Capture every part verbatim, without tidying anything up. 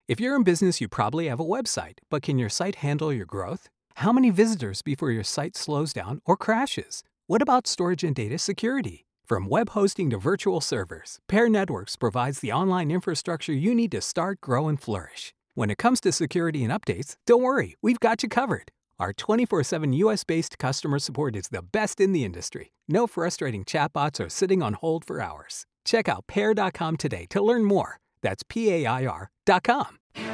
If you're in business, you probably have a website, but can your site handle your growth? How many visitors before your site slows down or crashes? What about storage and data security? From web hosting to virtual servers, Pair Networks provides the online infrastructure you need to start, grow, and flourish. When it comes to security and updates, don't worry, we've got you covered. Our twenty-four seven U S-based customer support is the best in the industry. No frustrating chatbots or sitting on hold for hours. Check out pair dot com today to learn more. That's P A I R dot com.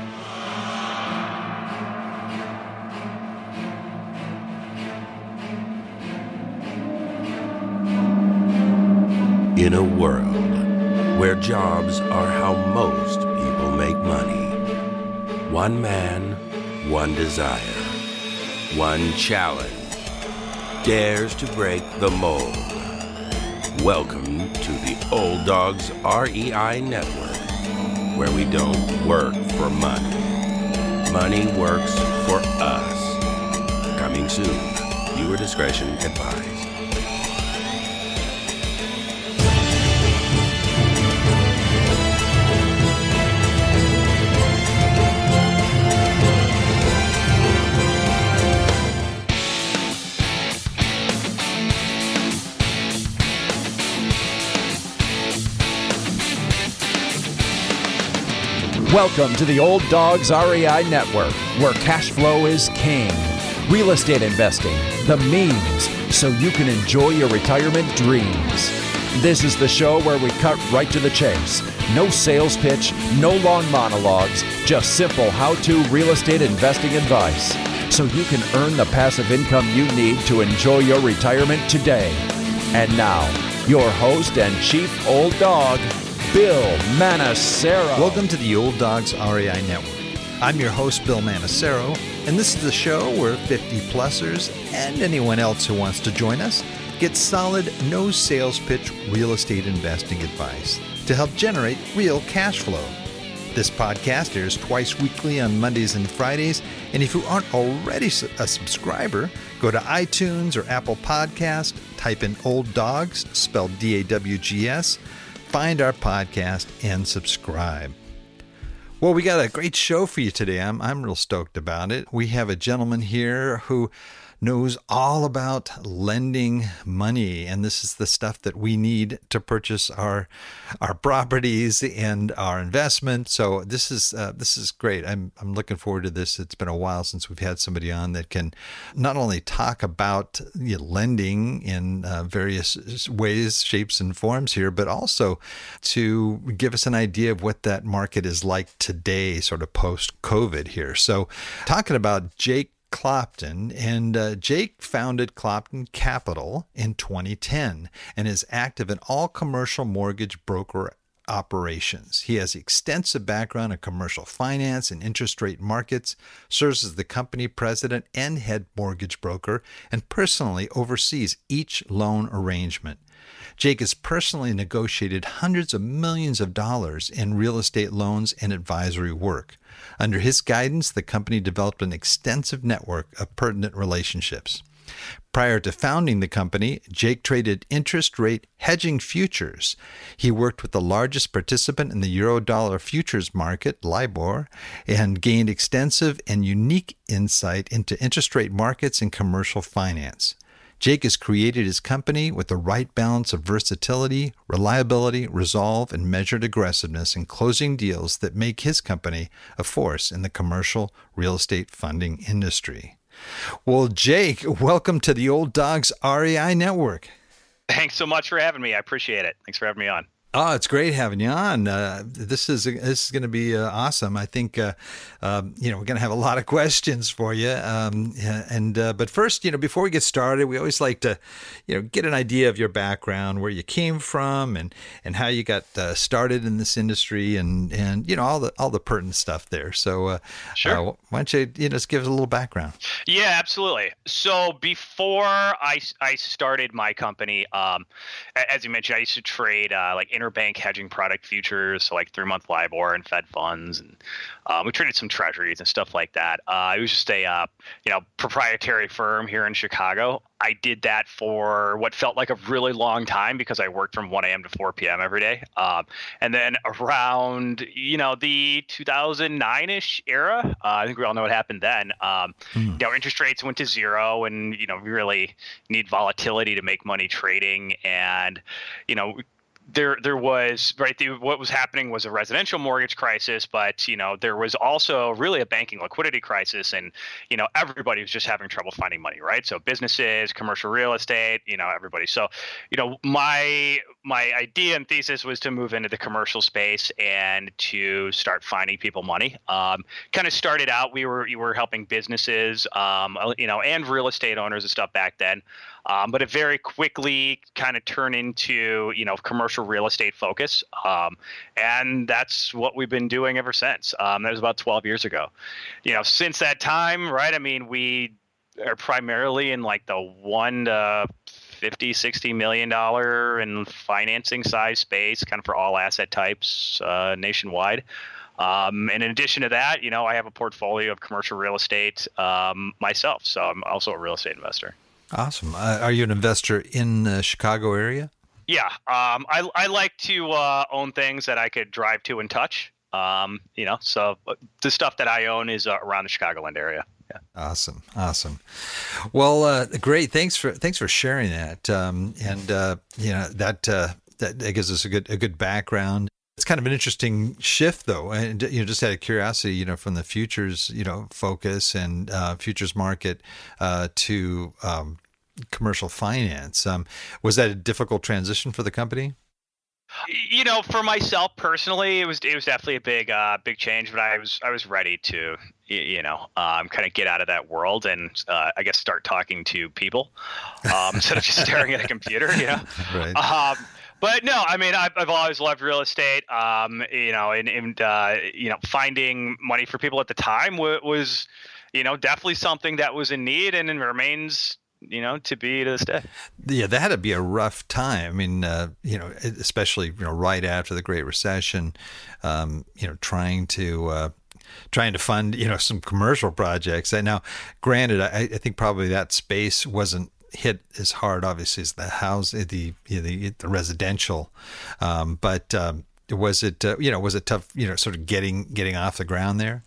In a world where jobs are how most people make money, one man, one desire, one challenge dares to break the mold. Welcome to the Old Dogs R E I Network, where we don't work for money. Money works for us. Coming soon. Viewer discretion advised. Welcome to the Old Dogs R E I Network, where cash flow is king. Real estate investing, the means, so you can enjoy your retirement dreams. This is the show where we cut right to the chase. No sales pitch, no long monologues, just simple how-to real estate investing advice, so you can earn the passive income you need to enjoy your retirement today. And now, your host and chief old dog, Bill Manassero. Welcome to the Old Dogs R E I Network. I'm your host, Bill Manassero, and this is the show where fifty-plussers and anyone else who wants to join us get solid, no sales pitch real estate investing advice to help generate real cash flow. This podcast airs twice weekly on Mondays and Fridays, and if you aren't already a subscriber, go to iTunes or Apple Podcast, type in Old Dogs, spelled D A W G S, find our podcast and subscribe. Well, we got a great show for you today. I'm I'm real stoked about it. We have a gentleman here who knows all about lending money, and this is the stuff that we need to purchase our our properties and our investment. So this is uh, this is great. I'm I'm looking forward to this. It's been a while since we've had somebody on that can not only talk about you know, lending in uh, various ways, shapes, and forms here, but also to give us an idea of what that market is like today, sort of post-COVID here. So talking about Jake Clopton, and uh, Jake founded Clopton Capital in twenty ten and is active in all commercial mortgage broker operations. He has extensive background in commercial finance and interest rate markets, serves as the company president and head mortgage broker, and personally oversees each loan arrangement. Jake has personally negotiated hundreds of millions of dollars in real estate loans and advisory work. Under his guidance, the company developed an extensive network of pertinent relationships. Prior to founding the company, Jake traded interest rate hedging futures. He worked with the largest participant in the Eurodollar futures market, LIBOR, and gained extensive and unique insight into interest rate markets and commercial finance. Jake has created his company with the right balance of versatility, reliability, resolve, and measured aggressiveness in closing deals that make his company a force in the commercial real estate funding industry. Well, Jake, welcome to the Old Dogs R E I Network. Thanks so much for having me. I appreciate it. Thanks for having me on. Oh, it's great having you on. Uh, this is this is going to be uh, awesome. I think uh, um, you know we're going to have a lot of questions for you. Um, and uh, but first, you know, before we get started, we always like to, you know, get an idea of your background, where you came from, and and how you got uh, started in this industry, and and you know all the all the pertinent stuff there. So, uh, sure. Uh, why don't you you know, just give us a little background? Yeah, absolutely. So before I I started my company, um, as you mentioned, I used to trade uh, like interest interbank hedging product futures, so like three-month LIBOR and Fed funds, and uh, we traded some treasuries and stuff like that. Uh, it was just a uh, you know proprietary firm here in Chicago. I did that for what felt like a really long time because I worked from one a.m. to four p.m. every day. Um, and then around, you know, the two thousand nine-ish era, uh, I think we all know what happened then. Um, mm. You know, interest rates went to zero, and, you know, we really need volatility to make money trading. And, you know, There, there was right. The, what was happening was a residential mortgage crisis, but you know there was also really a banking liquidity crisis, and you know everybody was just having trouble finding money, right? So businesses, commercial real estate, you know everybody. So, you know my my idea and thesis was to move into the commercial space and to start finding people money. Um, kind of started out, we were we were helping businesses, um, you know, and real estate owners and stuff back then. Um, but it very quickly kind of turned into, you know, commercial real estate focus. Um, and that's what we've been doing ever since. Um, that was about twelve years ago. You know, since that time, right, I mean, we are primarily in like the one to fifty, sixty million dollars in financing size space, kind of for all asset types uh, nationwide. Um, and in addition to that, you know, I have a portfolio of commercial real estate um, myself. So I'm also a real estate investor. Awesome. Uh, are you an investor in the Chicago area? Yeah. Um, I, I like to uh, own things that I could drive to and touch. Um, you know, so the stuff that I own is uh, around the Chicagoland area. Yeah. Awesome. Awesome. Well, uh, great. Thanks for, thanks for sharing that. Um, and, uh, you know, that, uh, that, that gives us a good, a good background. It's kind of an interesting shift, though, and you know, just out of curiosity, you know, from the futures, you know, focus and uh, futures market uh, to um, commercial finance. Um, was that a difficult transition for the company? You know, for myself personally, it was it was definitely a big uh, big change, but I was I was ready to you know um, kind of get out of that world and uh, I guess start talking to people um, instead of just staring at a computer. You know, right. Um, But no, I mean, I've, I've always loved real estate, um, you know, and, and uh, you know, finding money for people at the time w- was, you know, definitely something that was in need and, and remains, you know, to be to this day. Yeah, that had to be a rough time. I mean, uh, you know, especially, you know, right after the Great Recession, um, you know, trying to uh, trying to fund, you know, some commercial projects. And now, granted, I, I think probably that space wasn't hit as hard, obviously, as the house, the you know, the, the residential, um, but um, was it uh, you know was it tough, you know, sort of getting getting off the ground there?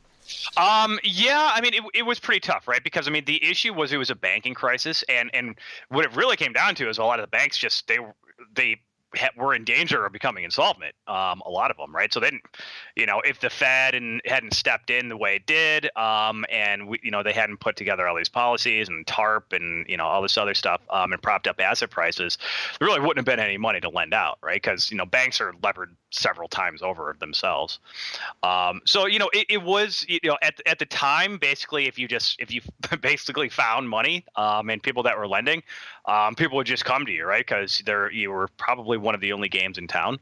Um, yeah, I mean, it it was pretty tough, right? Because I mean, the issue was it was a banking crisis, and and what it really came down to is a lot of the banks just they they. were in danger of becoming insolvent, um, a lot of them, right? So then, you know, if the Fed and hadn't stepped in the way it did, um, and we, you know, they hadn't put together all these policies and TARP and you know all this other stuff, um, and propped up asset prices, there really wouldn't have been any money to lend out, right? Because you know banks are levered several times over themselves. Um, so you know, it, it was you know at at the time, basically, if you just if you basically found money, um, and people that were lending, um, people would just come to you, right? Because they're you were probably one of the only games in town.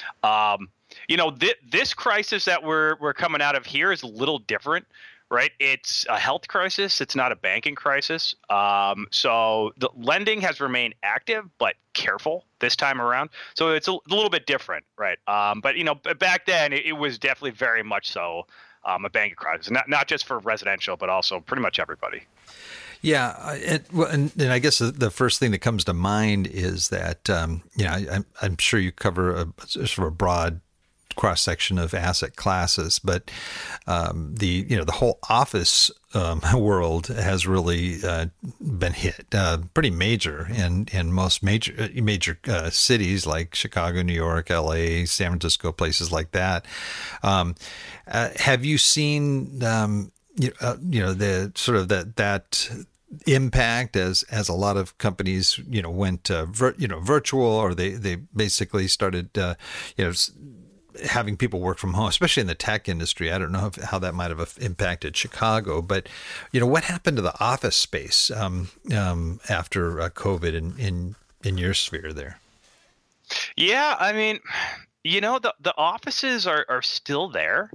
Um, you know, th- this crisis that we're we're coming out of here is a little different, right? It's a health crisis. It's not a banking crisis. Um, so the lending has remained active, but careful this time around. So it's a, a little bit different, right? Um, but, you know, back then it, it was definitely very much so um, a banking crisis, not, not just for residential, but also pretty much everybody. Yeah, and, and, and I guess the first thing that comes to mind is that, um, you know, I, I'm sure you cover a sort of a broad cross section of asset classes, but um, the you know the whole office um, world has really uh, been hit uh, pretty major in in most major major uh, cities like Chicago, New York, L A, San Francisco, places like that. Um, uh, have you seen um, you, uh, you know the sort of that that impact as as a lot of companies you know went uh, vir- you know virtual, or they they basically started uh, you know having people work from home, especially in the tech industry? I don't know if, how that might have impacted Chicago, but you know what happened to the office space um, um, after uh, COVID in, in in your sphere there? Yeah, I mean, you know the the offices are are still there.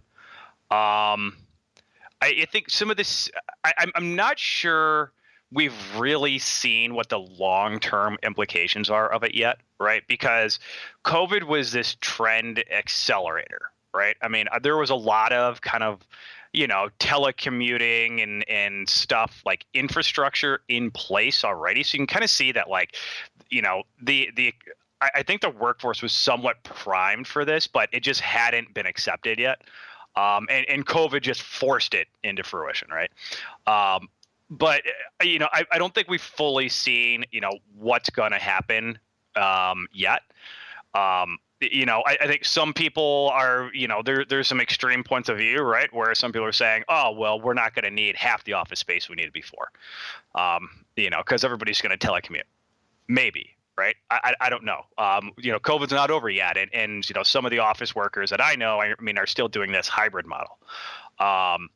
Um, I, I think some of this, I, I'm I'm not sure we've really seen what the long-term implications are of it yet. right? Because COVID was this trend accelerator, right? I mean, there was a lot of kind of, you know, telecommuting and, and stuff like infrastructure in place already. So you can kind of see that, like, you know, the, the, I, I think the workforce was somewhat primed for this, but it just hadn't been accepted yet. Um, and, and COVID just forced it into fruition, right? Um, but, you know, I, I don't think we've fully seen, you know, what's going to happen um, yet. Um, you know, I, I think some people are, you know, there there's some extreme points of view, right? Where some people are saying, oh, well, we're not going to need half the office space we needed before, um, you know, because everybody's going to telecommute. Maybe. Right. I, I don't know. Um, you know, COVID's not over yet. And, and, you know, some of the office workers that I know, I mean, are still doing this hybrid model. Um,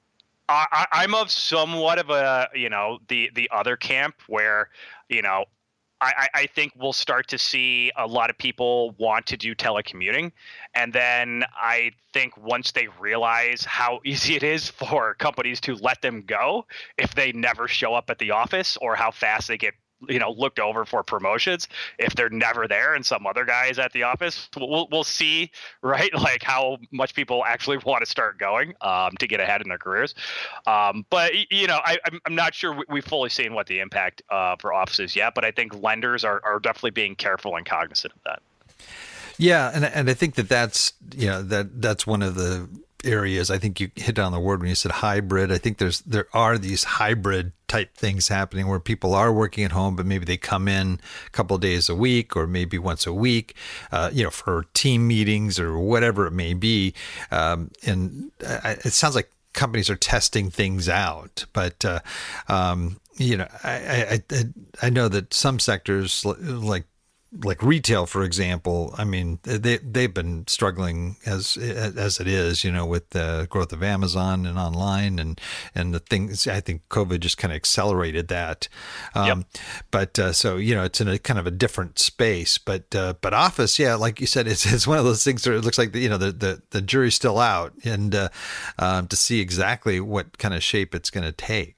I, I'm of somewhat of a, you know, the the other camp where, you know, I, I think we'll start to see a lot of people want to do telecommuting. And then I think once they realize how easy it is for companies to let them go if they never show up at the office, or how fast they get, you know, looked over for promotions if they're never there and some other guy is at the office, we'll, we'll see, right? Like how much people actually want to start going um, to get ahead in their careers. Um, but, you know, I, I'm, I'm not sure we've fully seen what the impact uh, for offices yet, but I think lenders are, are definitely being careful and cognizant of that. Yeah. And, and I think that that's, you know, that that's one of the areas. I think you hit on the word when you said hybrid. I think there's there are these hybrid type things happening where people are working at home, but maybe they come in a couple of days a week or maybe once a week, uh, you know, for team meetings or whatever it may be. Um, and I, it sounds like companies are testing things out, but uh, um, you know, I, I I know that some sectors like. Like retail, for example, I mean, they, they've been struggling as as it is, you know, with the growth of Amazon and online and, and the things. I think COVID just kind of accelerated that. Um, yep. But uh, so, you know, it's in a kind of a different space. But uh, but office, yeah, like you said, it's it's one of those things where it looks like, the, you know, the, the, the jury's still out, and uh, um, to see exactly what kind of shape it's going to take.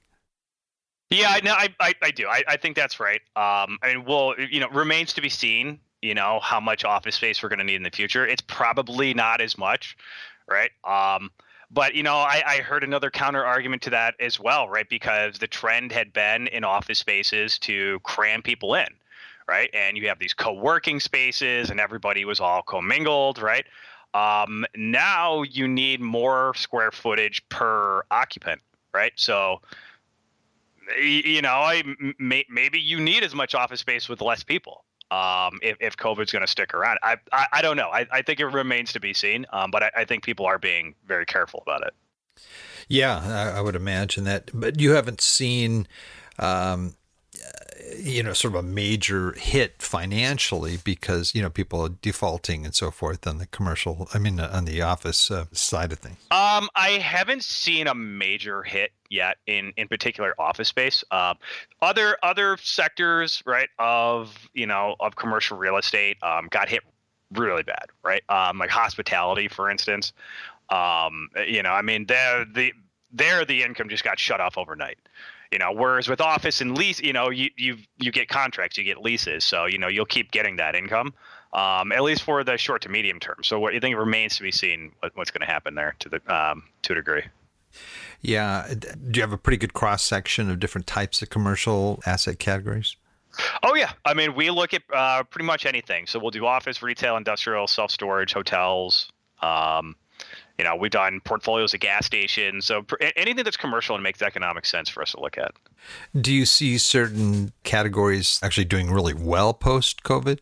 Yeah, no, I, I, I do. I, I think that's right. Um, I mean, well, you know, remains to be seen, you know, how much office space we're going to need in the future. It's probably not as much, right? Um, but, you know, I, I heard another counter argument to that as well, right? Because the trend had been in office spaces to cram people in, right? And you have these co-working spaces and everybody was all commingled, right? Um, now you need more square footage per occupant, right? So, you know, I may, maybe you need as much office space with less people um, if, if COVID's going to stick around. I, I I don't know. I, I think it remains to be seen, um, but I, I think people are being very careful about it. Yeah, I, I would imagine that. But you haven't seen, um, you know, sort of a major hit financially because, you know, people are defaulting and so forth on the commercial, I mean, on the office uh, side of things. Um, I haven't seen a major hit yet in, in particular office space. Um, other other sectors, right, of, you know, of commercial real estate um, got hit really bad, right? Um, like hospitality, for instance. Um, you know, I mean, there the there the income just got shut off overnight. You know, whereas with office and lease, you know, you you you get contracts, you get leases, so you know you'll keep getting that income, um, at least for the short to medium term. So what you think remains to be seen what, what's going to happen there to the um, to a degree. Yeah, do you have a pretty good cross section of different types of commercial asset categories? Oh yeah, I mean we look at uh, pretty much anything. So we'll do office, retail, industrial, self storage, hotels. Um, You know, we've done portfolios of gas stations. So anything that's commercial and makes economic sense for us to look at. Do you see certain categories actually doing really well post-COVID?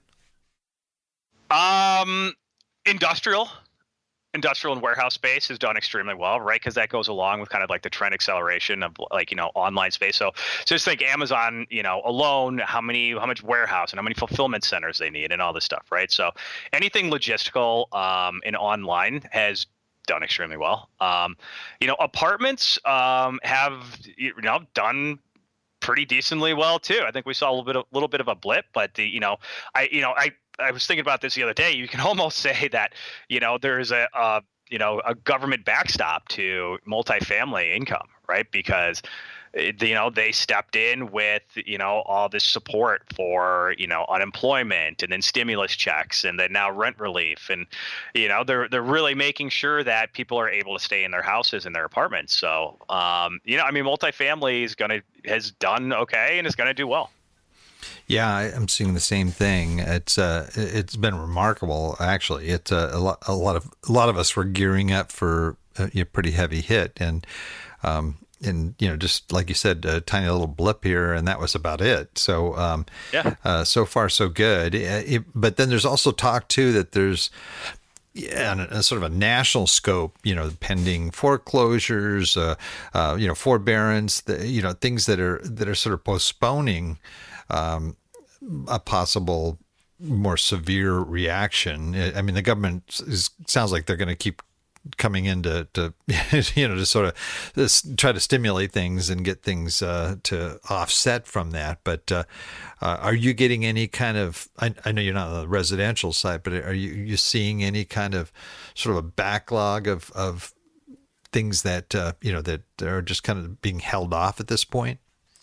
Um, industrial. Industrial and warehouse space has done extremely well, right? Because that goes along with kind of like the trend acceleration of like, you know, online space. So, so just think Amazon, you know, alone, how many, how much warehouse and how many fulfillment centers they need and all this stuff, right? So anything logistical um, and online has done extremely well. Um, you know, apartments um, have, you know, done pretty decently well too. I think we saw a little bit of, little bit of a blip, but the, you know, I, you know, I, I was thinking about this the other day. You can almost say that, you know, there's a, a you know, a government backstop to multifamily income, right? Because, you know, they stepped in with, you know, all this support for, you know, unemployment and then stimulus checks and then now rent relief. And, you know, they're they're really making sure that people are able to stay in their houses and their apartments. So, um, you know, I mean, multifamily is going to has done OK and is going to do well. Yeah, I'm seeing the same thing. It's uh, it's been remarkable, actually. It's uh, a lot, a lot of a lot of us were gearing up for a you know, pretty heavy hit, and um, and you know, just like you said, a tiny little blip here, and that was about it. So um, yeah, uh, so far so good. It, it, but then there's also talk too that there's yeah, a, a sort of a national scope, you know, pending foreclosures, uh, uh, you know, forbearance, the, you know, things that are that are sort of postponing Um, a possible more severe reaction. I mean, the government is, sounds like they're going to keep coming in to, to you know, to sort of this, try to stimulate things and get things uh, to offset from that. But uh, uh, are you getting any kind of, I, I know you're not on the residential side, but are you, you seeing any kind of sort of a backlog of, of things that, uh, you know, that are just kind of being held off at this point?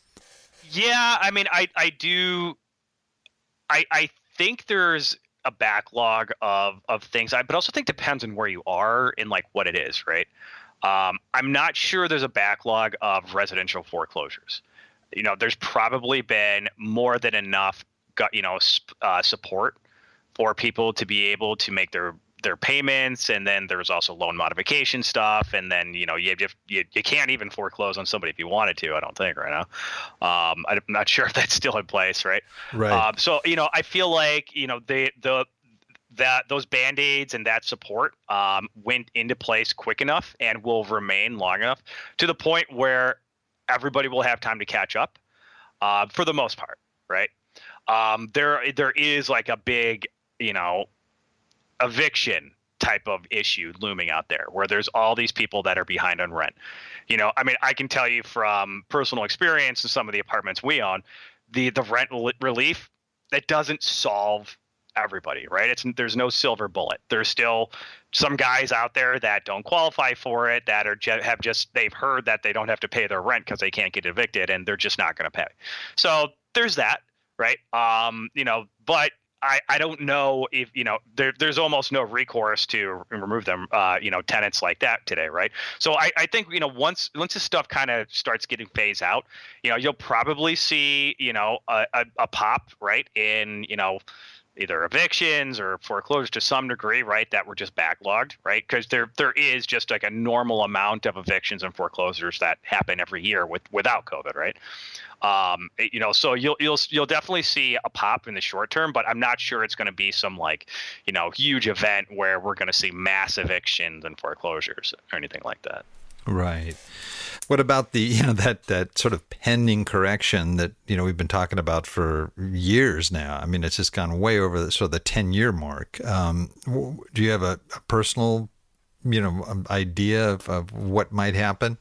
Yeah, I mean, I, I do, I I think there's a backlog of, of things, I, but also think depends on where you are and like what it is, right? Um, I'm not sure there's a backlog of residential foreclosures. You know, there's probably been more than enough, you know, uh, support for people to be able to make their their payments, and then there's also loan modification stuff, and then you know you have, you you can't even foreclose on somebody if you wanted to. I don't think right now. Um, I'm not sure if that's still in place, right? Right. Um, so you know, I feel like you know they the that those band-aids and that support um, went into place quick enough and will remain long enough to the point where everybody will have time to catch up, uh, for the most part, right? Um, there there is like a big you know. eviction type of issue looming out there where there's all these people that are behind on rent. You know, I mean, I can tell you from personal experience in some of the apartments we own, the, the rent relief, that doesn't solve everybody, right? It's, there's no silver bullet. There's still some guys out there that don't qualify for it, that are have just, they've heard that they don't have to pay their rent because they can't get evicted and they're just not going to pay. So there's that, right? Um, you know, but I, I don't know if, you know, there, there's almost no recourse to remove them, uh, you know, tenants like that today. Right. So I, I think, you know, once once this stuff kind of starts getting phased out, you know, you'll probably see, you know, a, a, a pop right in, you know, either evictions or foreclosures to some degree, right, that were just backlogged, right? Because there there is just like a normal amount of evictions and foreclosures that happen every year with without COVID, right? Um, you know, so you'll you'll you'll definitely see a pop in the short term, but I'm not sure it's going to be some like, you know, huge event where we're going to see mass evictions and foreclosures or anything like that. Right. What about the, you know, that, that sort of pending correction that, you know, we've been talking about for years now? I mean, it's just gone way over the sort of the ten year mark. Um, do you have a, a personal, you know, idea of, of what might happen?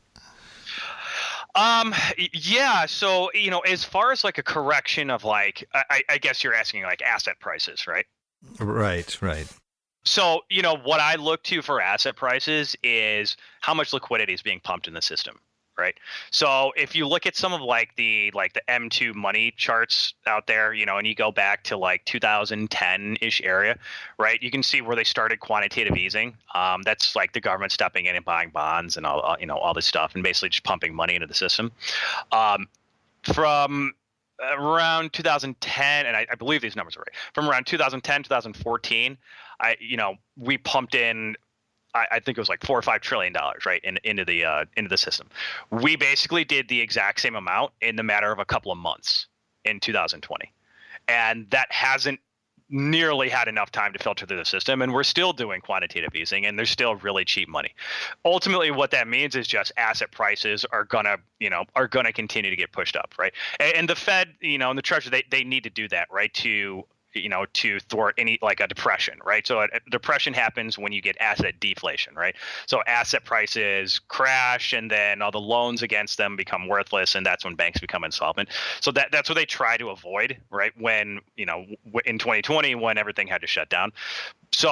Um, yeah. So, you know, as far as like a correction of like, I, I guess you're asking like asset prices, right? Right, right. So, you know, what I look to for asset prices is how much liquidity is being pumped in the system, right? So if you look at some of like the like the M two money charts out there, you know, and you go back to like two thousand ten-ish area, right? You can see where they started quantitative easing. Um, that's like the government stepping in and buying bonds and all, you know, all this stuff and basically just pumping money into the system. Um, from around two thousand ten, and I, I believe these numbers are right, from around two thousand ten, two thousand fourteen, I, you know, we pumped in, I, I think it was like four or five trillion dollars, right, in, into the uh, into the system. We basically did the exact same amount in the matter of a couple of months in two thousand twenty, and that hasn't nearly had enough time to filter through the system, and we're still doing quantitative easing, and there's still really cheap money. Ultimately, what that means is just asset prices are gonna, you know, are gonna continue to get pushed up, right? And, and the Fed, you know, and the Treasury, they they need to do that, right, to you know, to thwart any like a depression, right? So a, a depression happens when you get asset deflation, right? So asset prices crash and then all the loans against them become worthless, and that's when banks become insolvent. So that that's what they try to avoid, right? When, you know, w- in twenty twenty when everything had to shut down. So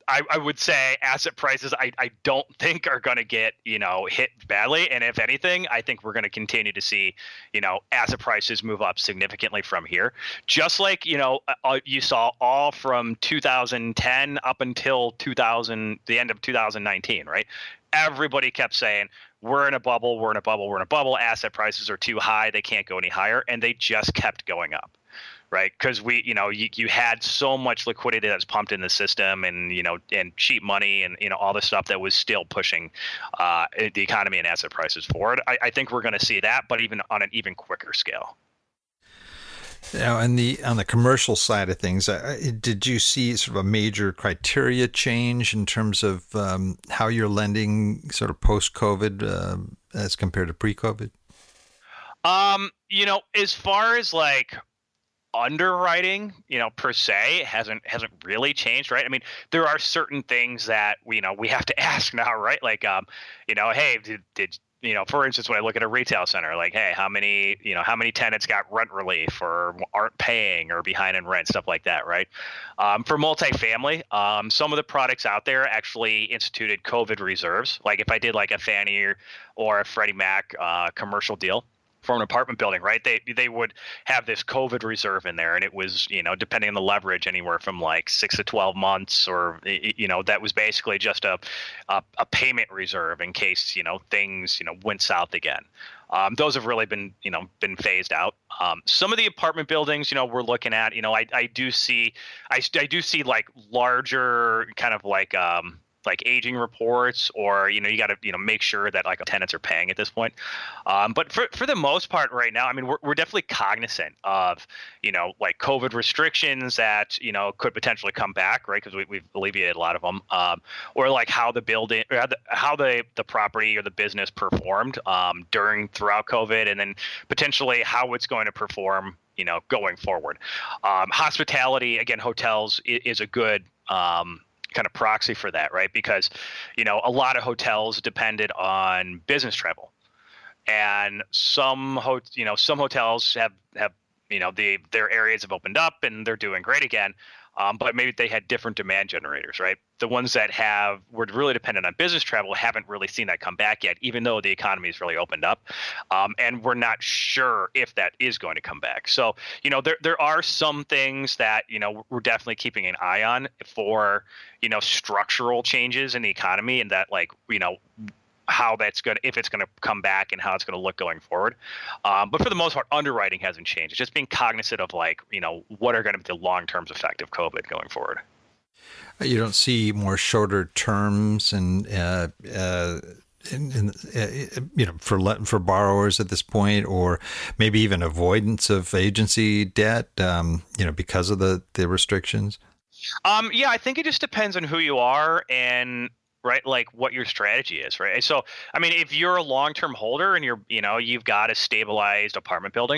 I, I would say asset prices I, I don't think are going to get, you know, hit badly. And if anything, I think we're going to continue to see, you know, asset prices move up significantly from here. Just like, you know, uh, you saw all from two thousand ten up until two thousand, the end of two thousand nineteen, right? Everybody kept saying, we're in a bubble, we're in a bubble, we're in a bubble. Asset prices are too high. They can't go any higher. And they just kept going up. Right. Because we, you know, you, you had so much liquidity that's pumped in the system and, you know, and cheap money and, you know, all the stuff that was still pushing uh, the economy and asset prices forward. I, I think we're going to see that, but even on an even quicker scale. Now, on the on the commercial side of things, uh, did you see sort of a major criteria change in terms of um, how you're lending sort of post-COVID uh, as compared to pre-COVID? Um, you know, as far as like underwriting, you know, per se hasn't hasn't really changed, right? I mean, there are certain things that we, you know, we have to ask now, right? Like, um, you know, hey, did, did you know, for instance, when I look at a retail center, like, hey, how many, you know, how many tenants got rent relief or aren't paying or behind in rent, stuff like that, right? Um, for multifamily, um, some of the products out there actually instituted COVID reserves. Like if I did like a Fannie or, or a Freddie Mac uh, commercial deal for an apartment building, right? They they would have this COVID reserve in there, and it was, you know, depending on the leverage, anywhere from like six to twelve months, or you know, that was basically just a a, a payment reserve in case, you know, things, you know, went south again. Um, those have really been, you know, been phased out. Um, some of the apartment buildings, you know, we're looking at, you know, I I do see, I I do see like larger kind of like um. like aging reports, or, you know, you got to, you know, make sure that like tenants are paying at this point. Um, but for, for the most part right now, I mean, we're, we're definitely cognizant of, you know, like COVID restrictions that, you know, could potentially come back, right? Because we, we've alleviated a lot of them, um, or like how the building, or how the, how the, the property or the business performed um, during, throughout COVID, and then potentially how it's going to perform, you know, going forward. Um, hospitality, again, hotels is, is a good, um, kind of proxy for that, right? Because, you know, a lot of hotels depended on business travel, and some, ho- you know, some hotels have, have, you know, the, their areas have opened up and they're doing great again. Um, but maybe they had different demand generators, right? The ones that have were really dependent on business travel haven't really seen that come back yet, even though the economy has really opened up. Um, and we're not sure if that is going to come back. So, you know, there there are some things that, you know, we're definitely keeping an eye on for, you know, structural changes in the economy, and that, like, you know, how that's going to, if it's going to come back and how it's going to look going forward. Um, but for the most part, underwriting hasn't changed. It's just being cognizant of, like, you know, what are going to be the long-term effect of COVID going forward. You don't see more shorter terms and, uh, uh, in, in, uh, you know, for for borrowers at this point, or maybe even avoidance of agency debt, um, you know, because of the, the restrictions? Um, yeah, I think it just depends on who you are and, right, like what your strategy is, right? So, I mean, if you're a long-term holder and you're, you know, you've got a stabilized apartment building,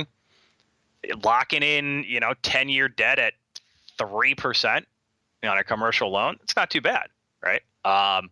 locking in, you know, ten-year debt at three percent on a commercial loan, it's not too bad, right? Um,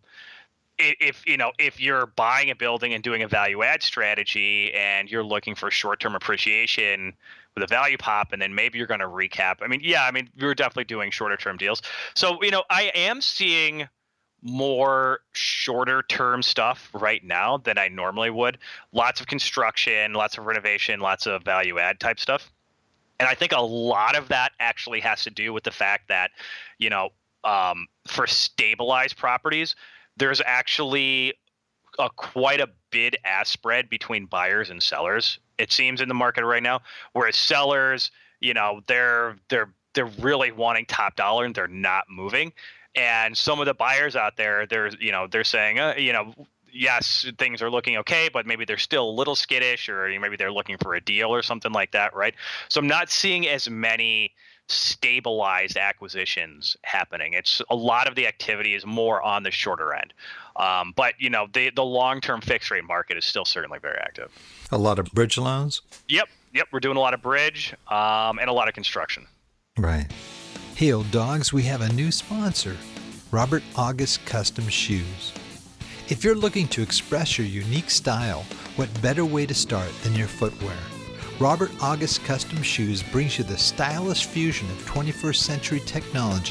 if, you know, if you're buying a building and doing a value add strategy and you're looking for short-term appreciation with a value pop, and then maybe you're going to recap. I mean, yeah, I mean, we're definitely doing shorter-term deals. So, you know, I am seeing more shorter term stuff right now than I normally would. Lots of construction, lots of renovation, lots of value add type stuff. And I think a lot of that actually has to do with the fact that, you know, um, for stabilized properties, there's actually a quite a bid ask spread between buyers and sellers, it seems, in the market right now. Whereas sellers, you know, they're they're they're really wanting top dollar and they're not moving. And some of the buyers out there, they're, you know, they're saying, uh, you know, yes, things are looking okay, but maybe they're still a little skittish, or maybe they're looking for a deal or something like that, right? So I'm not seeing as many stabilized acquisitions happening. It's a lot of the activity is more on the shorter end. Um, but, you know, the, the long-term fixed rate market is still certainly very active. A lot of bridge loans? Yep. Yep. We're doing a lot of bridge um, and a lot of construction. Right. Hey, old dogs, we have a new sponsor, Robert August Custom Shoes. If you're looking to express your unique style, what better way to start than your footwear? Robert August Custom Shoes brings you the stylish fusion of twenty-first century technology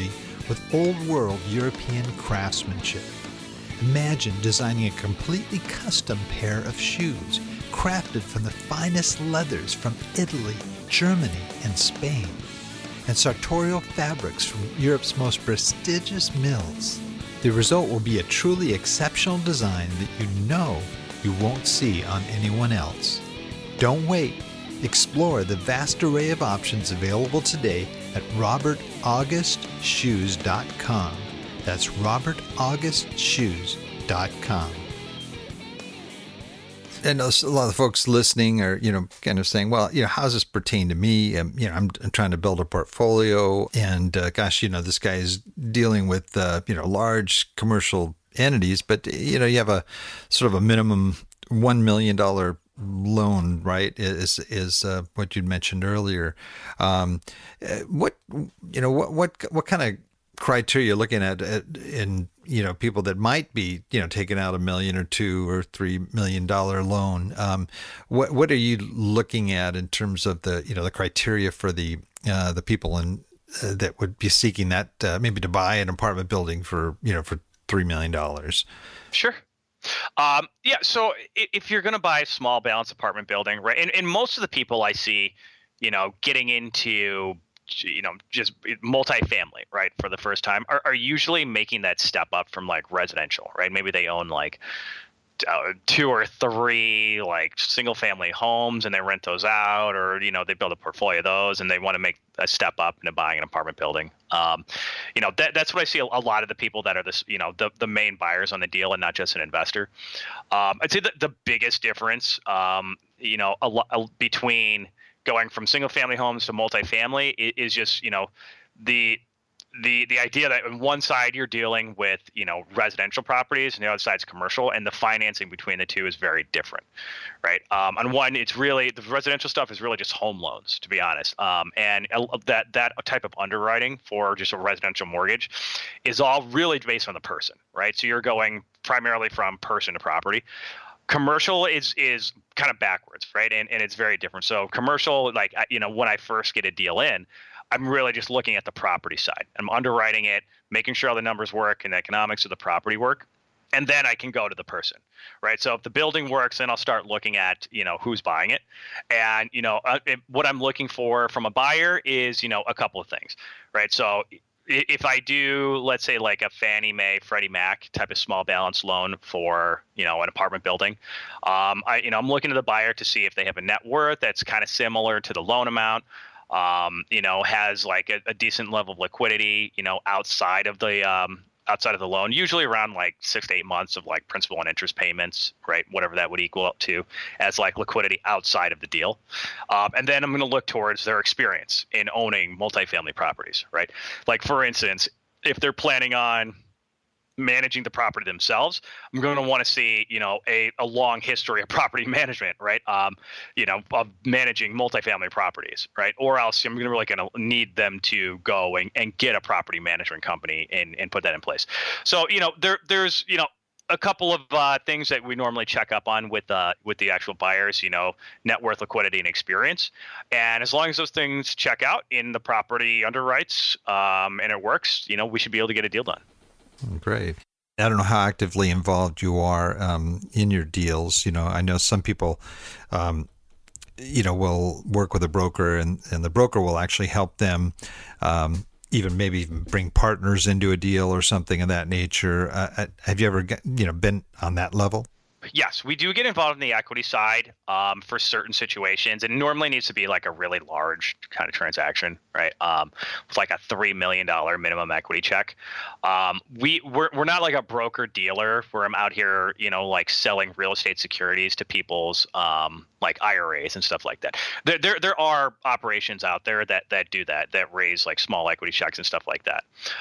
with old-world European craftsmanship. Imagine designing a completely custom pair of shoes crafted from the finest leathers from Italy, Germany, and Spain, and sartorial fabrics from Europe's most prestigious mills. The result will be a truly exceptional design that you know you won't see on anyone else. Don't wait. Explore the vast array of options available today at robert august shoes dot com. That's robert august shoes dot com. And a lot of folks listening are, you know, kind of saying, well, you know, how does this pertain to me? Um, you know, I'm, I'm trying to build a portfolio, and uh, gosh, you know, this guy is dealing with, uh, you know, large commercial entities, but, you know, you have a sort of a minimum one million dollars loan, right? Is, is uh, what you mentioned earlier. Um, what, you know, what, what, what kind of criteria you're looking at, at in, you know, people that might be, you know, taking out a million or two or three million dollar loan? Um, what what are you looking at in terms of the, you know, the criteria for the uh, the people in uh, that would be seeking that uh, maybe to buy an apartment building for, you know, for three million dollars? Sure. Um, yeah. So if you're going to buy a small balance apartment building, right, and, and most of the people I see, you know, getting into, you know, just multifamily, right, for the first time are, are usually making that step up from like residential, right? Maybe they own like uh, two or three like single family homes and they rent those out, or, you know, they build a portfolio of those and they want to make a step up into buying an apartment building. Um, you know, that, that's what I see a, a lot of the people that are this, you know, the, the main buyers on the deal and not just an investor. Um, I'd say that the biggest difference, um, you know, a, a, between going from single family homes to multifamily is just, you know, the the the idea that on one side you're dealing with, you know, residential properties and the other side's commercial, and the financing between the two is very different, right? Um, on one, it's really the residential stuff is really just home loans, to be honest, um, and that that type of underwriting for just a residential mortgage is all really based on the person, right? So you're going primarily from person to property. Commercial is is kind of backwards, right? And and it's very different. So commercial, like, you know, when I first get a deal in, I'm really just looking at the property side. I'm underwriting it, making sure all the numbers work and the economics of the property work. And then I can go to the person, right? So if the building works, then I'll start looking at, you know, who's buying it. And, you know, uh, it, what I'm looking for from a buyer is, you know, a couple of things, right? So if I do, let's say, like a Fannie Mae, Freddie Mac type of small balance loan for, you know, an apartment building, um, I, you know, I'm looking to the buyer to see if they have a net worth that's kind of similar to the loan amount, um, you know, has like a, a decent level of liquidity, you know, outside of the, um, outside of the loan, usually around like six to eight months of like principal and interest payments, right? Whatever that would equal up to as like liquidity outside of the deal. Um, and then I'm going to look towards their experience in owning multifamily properties, right? Like, for instance, if they're planning on managing the property themselves, I'm going to want to see, you know, a, a long history of property management, right? Um, you know, of managing multifamily properties, right? Or else I'm going to really going to need them to go and, and get a property management company and, and put that in place. So, you know, there there's, you know, a couple of uh, things that we normally check up on with uh, with the actual buyers, you know, net worth, liquidity, and experience. And as long as those things check out in the property underwrites um, and it works, you know, we should be able to get a deal done. Great. I don't know how actively involved you are um, in your deals. You know, I know some people, um, you know, will work with a broker, and, and the broker will actually help them, um, even maybe even bring partners into a deal or something of that nature. Uh, have you ever, got, you know, been on that level? Yes, we do get involved in the equity side um, for certain situations, and normally needs to be like a really large kind of transaction, right? Um, with like a three million dollars minimum equity check. Um, we we're we're not like a broker dealer where I'm out here, you know, like selling real estate securities to people's um, like I R As and stuff like that. There there there are operations out there that that do that that raise like small equity checks and stuff like that.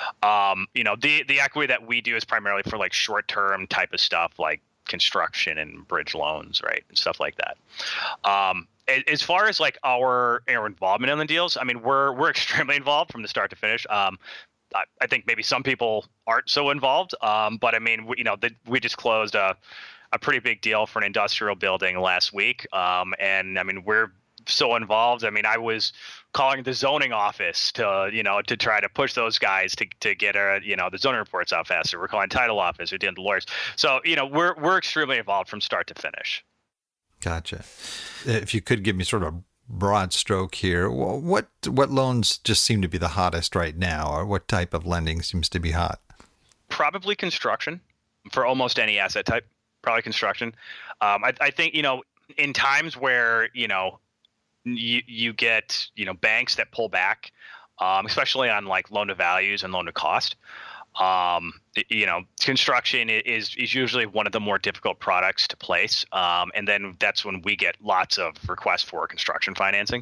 Um, you know, the the equity that we do is primarily for like short term type of stuff, like construction and bridge loans, right, and stuff like that. Um, as far as like our, our involvement in the deals, I mean, we're we're extremely involved from the start to finish. Um, I, I think maybe some people aren't so involved, um, but I mean, we, you know, the, we just closed a a pretty big deal for an industrial building last week, um, and I mean, we're so involved. I mean, I was calling the zoning office to, you know, to try to push those guys to, to get our, you know, the zoning reports out faster. We're calling title office. We're dealing with lawyers. So, you know, we're, we're extremely involved from start to finish. Gotcha. If you could give me sort of a broad stroke here, what, what loans just seem to be the hottest right now, or what type of lending seems to be hot? Probably construction for almost any asset type, probably construction. Um, I, I think, you know, in times where, you know, you, you get, you know, banks that pull back, um, especially on like loan to values and loan to cost, um, you know, construction is, is usually one of the more difficult products to place. Um, and then that's when we get lots of requests for construction financing.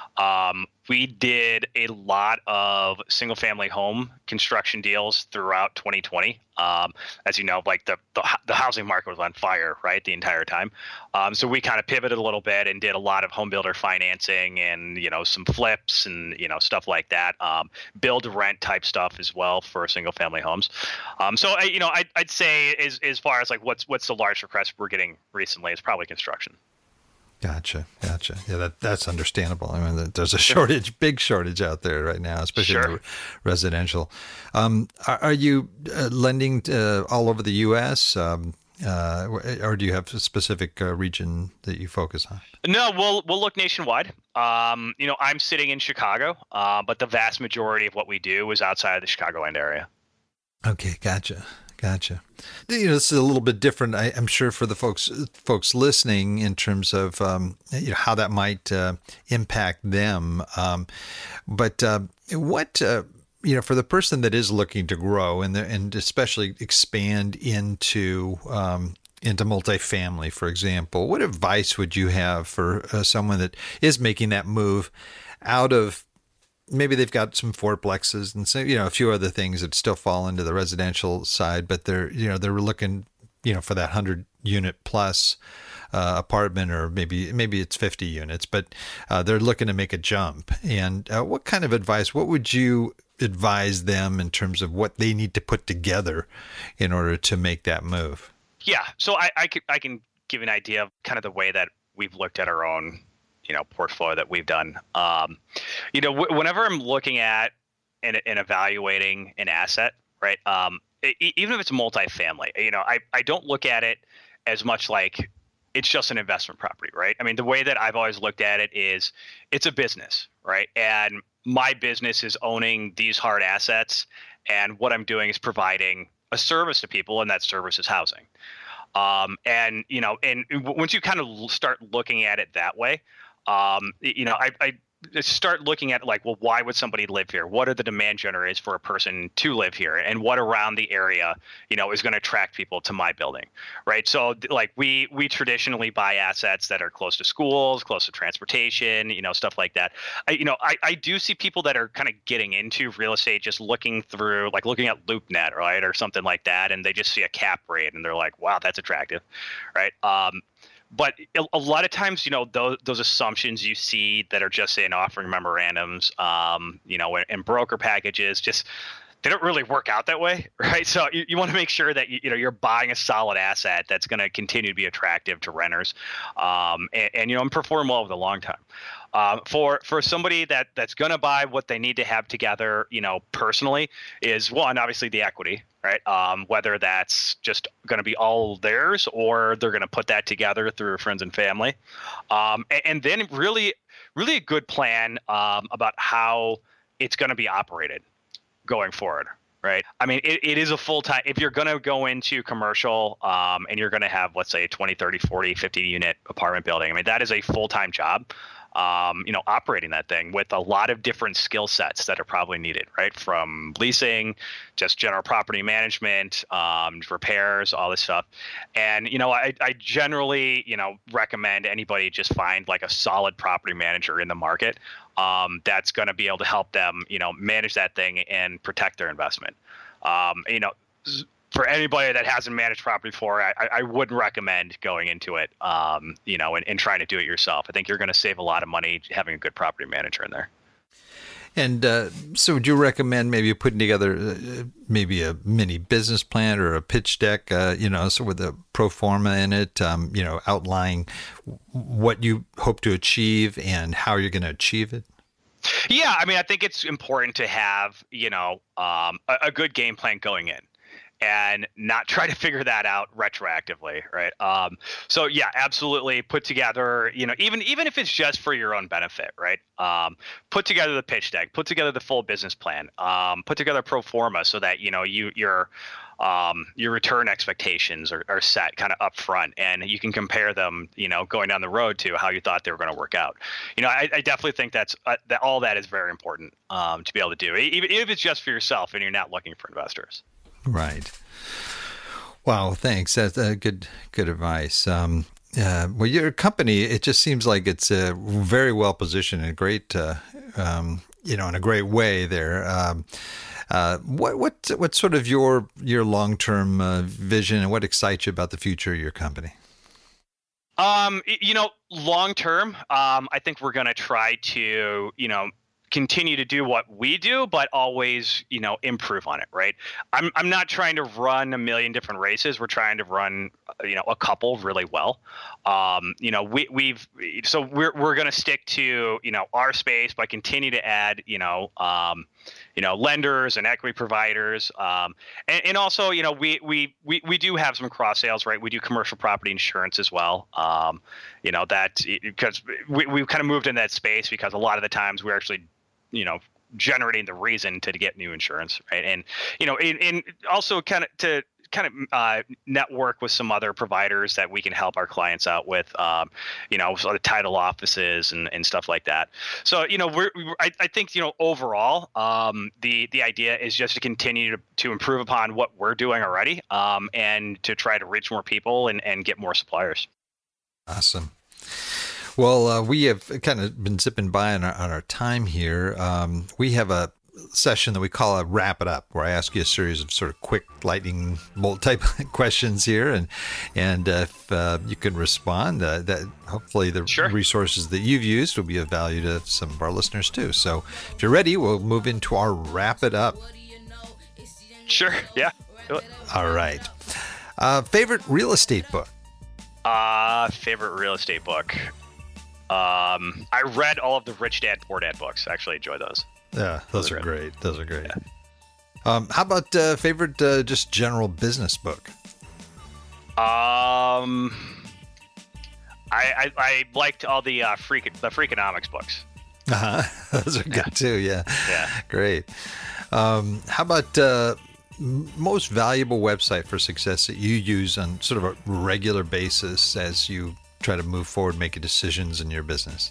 Um, we did a lot of single family home construction deals throughout twenty twenty. Um, as you know, like the, the the housing market was on fire, right, the entire time. Um, so we kind of pivoted a little bit and did a lot of home builder financing and, you know, some flips and, you know, stuff like that. Um, build to rent type stuff as well for single family homes. Um, so, I, you know, I'd, I'd say as, as far as like what's what's the largest request we're getting recently is probably construction. Gotcha. Gotcha. Yeah, that that's understandable. I mean, there's a shortage, big shortage out there right now, especially Sure. in the residential. Um, are, are you uh, lending uh, all over the U S, um, uh, or do you have a specific uh, region that you focus on? No, we'll we'll look nationwide. Um, you know, I'm sitting in Chicago, uh, but the vast majority of what we do is outside of the Chicagoland area. Okay, gotcha. Gotcha. You know, this is a little bit different, I, I'm sure, for the folks folks listening in terms of um, you know, how that might uh, impact them. Um, but uh, what uh, you know, for the person that is looking to grow and the, and especially expand into um, into multifamily, for example, what advice would you have for uh, someone that is making that move out of? Maybe they've got some fourplexes and so, you know, a few other things that still fall into the residential side, but they're, you know, they're looking, you know, for that hundred unit plus uh, apartment, or maybe, maybe it's fifty units, but uh, they're looking to make a jump. And uh, what kind of advice, what would you advise them in terms of what they need to put together in order to make that move? Yeah. So I, I can, I can give an idea of kind of the way that we've looked at our own, you know, portfolio that we've done. Um, you know, w- whenever I'm looking at and, and evaluating an asset, right? Um, e- even if it's multifamily, you know, I, I don't look at it as much like it's just an investment property, right? I mean, the way that I've always looked at it is it's a business, right? And my business is owning these hard assets, and what I'm doing is providing a service to people, and that service is housing. Um, and, you know, and once you kind of start looking at it that way, Um, you know, I, I start looking at like, well, why would somebody live here? What are the demand generators for a person to live here? And what around the area, you know, is going to attract people to my building, right? So like we we traditionally buy assets that are close to schools, close to transportation, you know, stuff like that. I, you know, I, I do see people that are kind of getting into real estate just looking through, like looking at LoopNet, right, or something like that, and they just see a cap rate and they're like, wow, that's attractive, right? Um, But a lot of times, you know, those, those assumptions you see that are just in offering memorandums, um, you know, and, and broker packages, just they don't really work out that way, right? So you, you want to make sure that you, you know you're buying a solid asset that's going to continue to be attractive to renters, um, and, and you know, and perform well over the long time. Um, for for somebody that that's going to buy, what they need to have together, you know, personally, is one, obviously the equity, right? Um, whether that's just going to be all theirs or they're going to put that together through friends and family, um, and, and then really, really a good plan um, about how it's going to be operated going forward, right? I mean, it, it is a full-time, if you're going to go into commercial um, and you're going to have, let's say, twenty, thirty, forty, fifty unit apartment building, I mean, that is a full-time job, um, you know, operating that thing with a lot of different skill sets that are probably needed, right? From leasing, just general property management, um, repairs, all this stuff. And, you know, I, I generally, you know, recommend anybody just find like a solid property manager in the market Um, that's going to be able to help them, you know, manage that thing and protect their investment. Um, you know, for anybody that hasn't managed property before, I, I wouldn't recommend going into it, um, you know, and, and trying to do it yourself. I think you're going to save a lot of money having a good property manager in there. And uh, so would you recommend maybe putting together uh, maybe a mini business plan or a pitch deck, uh, you know, so with a pro forma in it, um, you know, outlining what you hope to achieve and how you're going to achieve it? Yeah, I mean, I think it's important to have, you know, um, a, a good game plan going in, and not try to figure that out retroactively, right? Um, so yeah, absolutely put together, you know, even even if it's just for your own benefit, right? Um, put together the pitch deck, put together the full business plan, um, put together pro forma so that, you know, you your um, your return expectations are, are set kind of up front, and you can compare them, you know, going down the road to how you thought they were going to work out. You know, I, I definitely think that's uh, that all that is very important um, to be able to do, even if it's just for yourself and you're not looking for investors. Right. Wow. Thanks. That's uh, good, good advice. Um, uh, well, your company, it just seems like it's uh, very well positioned and great, uh, um, you know, in a great way there. Um, uh, what, what, what's sort of your, your long-term uh, vision, and what excites you about the future of your company? Um, you know, long-term, um, I think we're going to try to, you know, continue to do what we do, but always, you know, improve on it, right? I'm I'm not trying to run a million different races. We're trying to run, you know, a couple really well. Um, you know, we we've so we're we're going to stick to, you know, our space, but continue to add, you know, um, you know, lenders and equity providers, um, and, and also, you know, we we we we do have some cross sales, right? We do commercial property insurance as well. Um, you know, that because we we've kind of moved in that space because a lot of the times we're actually, you know, generating the reason to, to get new insurance, right? And, you know, and, and also kind of to kind of uh, network with some other providers that we can help our clients out with, um, you know, so the title offices and, and stuff like that. So, you know, we're, we're I, I think, you know, overall, um, the, the idea is just to continue to, to improve upon what we're doing already, um, and to try to reach more people and, and get more suppliers. Awesome. Well, uh, we have kind of been zipping by on our, on our time here. Um, we have a session that we call a Wrap It Up, where I ask you a series of sort of quick lightning bolt type questions here, and and uh, if uh, you can respond, uh, that hopefully the Sure. resources that you've used will be of value to some of our listeners too. So if you're ready, we'll move into our Wrap It Up. Sure. Yeah. Do it. All right. Uh, favorite real estate book? Uh, favorite real estate book. Um, I read all of the Rich Dad Poor Dad books. I actually enjoy those. Yeah, those, those are, are great. Those are great. Yeah. Um, how about uh, favorite uh, just general business book? Um, I I, I liked all the uh, freak the Freakonomics books. Uh huh. Those are good Yeah. too. Yeah. Yeah. Great. Um, how about uh, m- most valuable website for success that you use on sort of a regular basis as you try to move forward, making decisions in your business?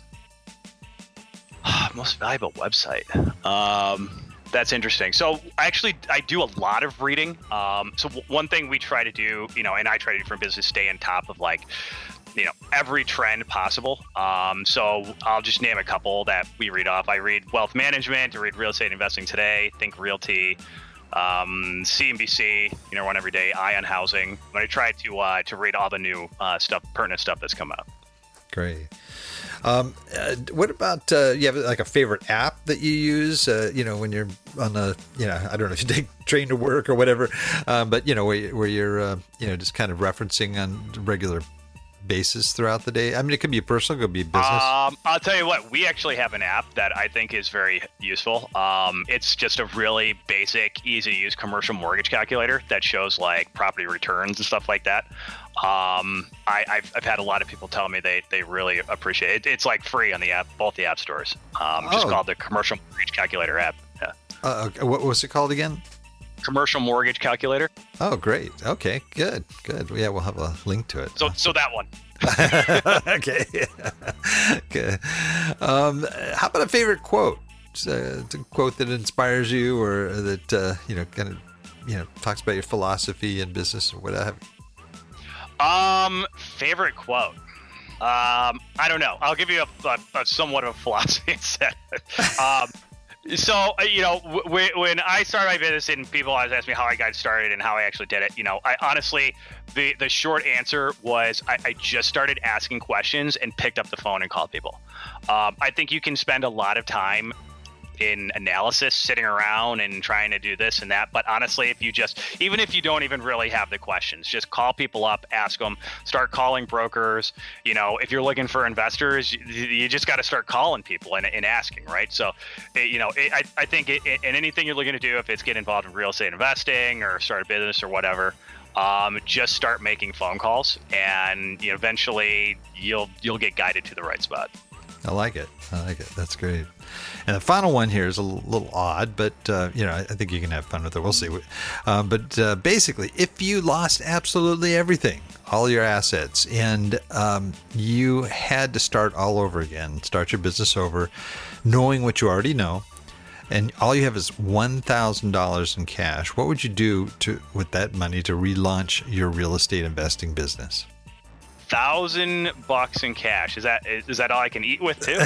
Most valuable website. Um, that's interesting. So actually, I do a lot of reading. Um, so w- one thing we try to do, you know, and I try to do for business, stay on top of like, you know, every trend possible. Um, so I'll just name a couple that we read off. I read Wealth Management, I read Real Estate Investing Today, Think Realty, um, C N B C, you know, One Every Day, Eye on Housing. But I try to uh, to read all the new uh, stuff, pertinent stuff that's come out. Great. Um, uh, what about, uh, you have like a favorite app that you use, uh, you know, when you're on the, you know, I don't know if you take train to work or whatever, um, but you know, where, where you're, uh, you know, just kind of referencing on a regular basis throughout the day. I mean, it could be personal, it could be business. Um, I'll tell you what, we actually have an app that I think is very useful. Um, it's just a really basic, easy to use commercial mortgage calculator that shows like property returns and stuff like that. Um, I, I've, I've had a lot of people tell me they, they really appreciate it. It's like free on the app, both the app stores. Um, just Oh. called the Commercial Mortgage Calculator app. Yeah. Uh, okay, what was it called again? Commercial Mortgage Calculator. Oh, great. Okay, good, good. Yeah, we'll have a link to it. So, so that one. Okay. Okay. Um, how about a favorite quote? Uh, a quote that inspires you, or that uh, you know, kind of, you know, talks about your philosophy in business or whatever. Um, favorite quote. Um, I don't know. I'll give you a, a, a somewhat of a philosophy instead. um, so uh, you know, w- when I started my business and people always ask me how I got started and how I actually did it, you know, I honestly, the the short answer was I, I just started asking questions and picked up the phone and called people. Um, I think you can spend a lot of time in analysis, sitting around and trying to do this and that. But honestly, if you just, even if you don't even really have the questions, just call people up, ask them, start calling brokers. You know, if you're looking for investors, you, you just got to start calling people and, and asking, right? So, it, you know, it, I, I think it, it, and anything you're looking to do, if it's get involved in real estate investing or start a business or whatever, um, just start making phone calls, and you know, eventually you'll you'll get guided to the right spot. I like it. I like it. That's great. And the final one here is a little odd, but uh, you know, I think you can have fun with it. We'll see. Uh, but uh, basically, if you lost absolutely everything, all your assets, and um, you had to start all over again, start your business over, knowing what you already know, and all you have is one thousand dollars in cash, what would you do to with that money to relaunch your real estate investing business? Thousand bucks in cash. Is that is that all I can eat with too?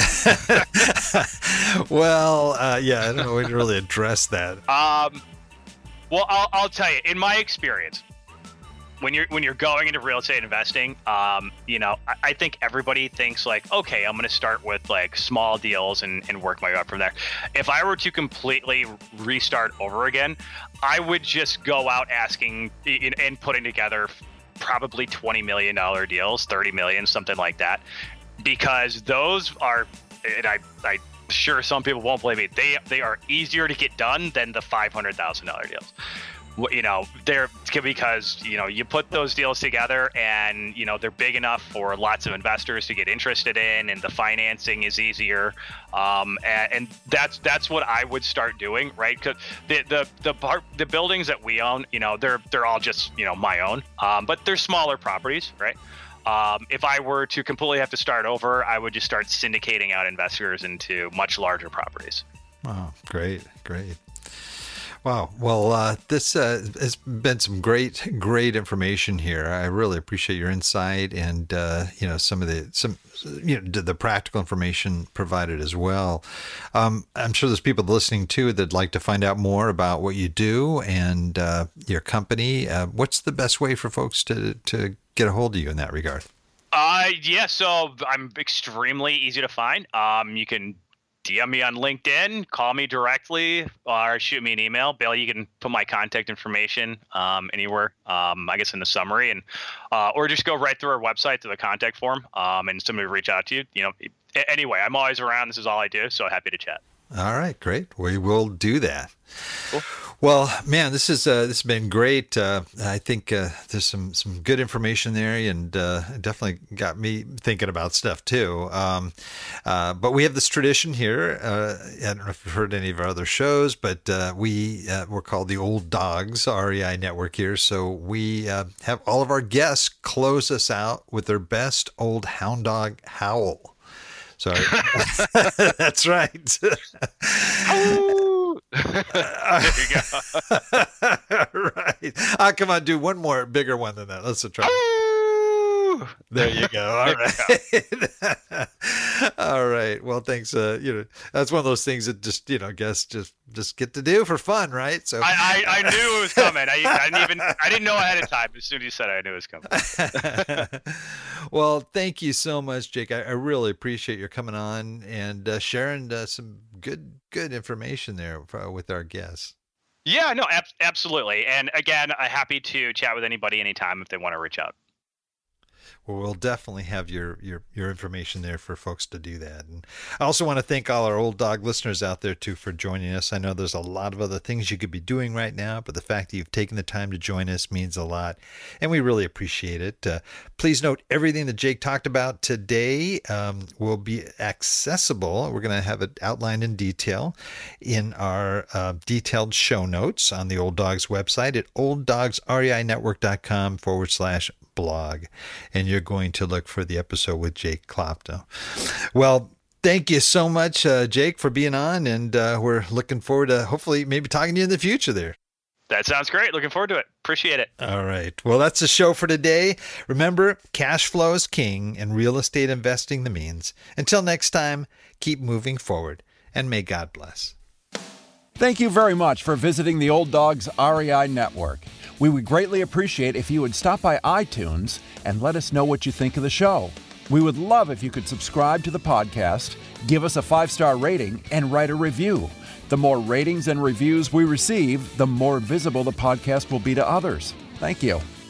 Well, uh, yeah, I don't know. We didn't really address that. Um, well, I'll I'll tell you. In my experience, when you're when you're going into real estate investing, um, you know, I, I think everybody thinks like, okay, I'm going to start with like small deals and, and work my way up from there. If I were to completely restart over again, I would just go out asking and, and putting together probably twenty million dollars deals, thirty million, something like that, because those are, and I, I sure some people won't believe me, they they are easier to get done than the five hundred thousand dollars deals. You know, they're because, you know, you put those deals together and, you know, they're big enough for lots of investors to get interested in, and the financing is easier. Um, and, and that's that's what I would start doing, right? Because the the the part, the buildings that we own, you know, they're they're all just, you know, my own, um, but they're smaller properties, right? Um, if I were to completely have to start over, I would just start syndicating out investors into much larger properties. Oh, great, great. Wow. Well, uh, this uh, has been some great, great information here. I really appreciate your insight and, uh, you know, some of the, some, you know, the practical information provided as well. Um, I'm sure there's people listening too that'd like to find out more about what you do and uh, your company. Uh, what's the best way for folks to, to get a hold of you in that regard? Uh, yeah. So I'm extremely easy to find. Um, you can D M me on LinkedIn, call me directly, or shoot me an email. Bill, you can put my contact information um, anywhere, um, I guess in the summary, and uh, or just go right through our website to the contact form, um, and somebody will reach out to you. You know, anyway, I'm always around. This is all I do, so happy to chat. All right, great. We will do that. Cool. Well, man, this is uh, this has been great. Uh, I think uh, there's some some good information there, and uh, definitely got me thinking about stuff too. Um, uh, but we have this tradition here. Uh, I don't know if you've heard any of our other shows, but uh, we uh, we're called the Old Dogs R E I Network here. So we uh, have all of our guests close us out with their best old hound dog howl. So that's right. There you go. Right. Ah, come on, do one more bigger one than that. Let's try. There you go. All right. All right. Well, thanks. Uh, you know, that's one of those things that just, you know, guests just just get to do for fun, right? So I, I, I knew it was coming. I, I didn't even I didn't know ahead of time. As soon as you said it, I knew it was coming. Well, thank you so much, Jake. I, I really appreciate your coming on and uh, sharing uh, some good good information there for, with our guests. Yeah, no, ab- absolutely. And again, I'm happy to chat with anybody anytime if they want to reach out. Well, we'll definitely have your, your, your information there for folks to do that. And I also want to thank all our Old Dog listeners out there, too, for joining us. I know there's a lot of other things you could be doing right now, but the fact that you've taken the time to join us means a lot, and we really appreciate it. Uh, please note everything that Jake talked about today um, will be accessible. We're going to have it outlined in detail in our uh, detailed show notes on the Old Dogs website at olddogsreinetwork.com forward slash blog, and you're going to look for the episode with Jake Klopto. Well, thank you so much, uh, Jake, for being on, and uh, we're looking forward to hopefully maybe talking to you in the future there. That sounds great. Looking forward to it. Appreciate it. All right. Well, that's the show for today. Remember, cash flow is king and real estate investing the means. Until next time, keep moving forward, and may God bless. Thank you very much for visiting the Old Dogs R E I Network. We would greatly appreciate if you would stop by iTunes and let us know what you think of the show. We would love if you could subscribe to the podcast, give us a five-star rating, and write a review. The more ratings and reviews we receive, the more visible the podcast will be to others. Thank you.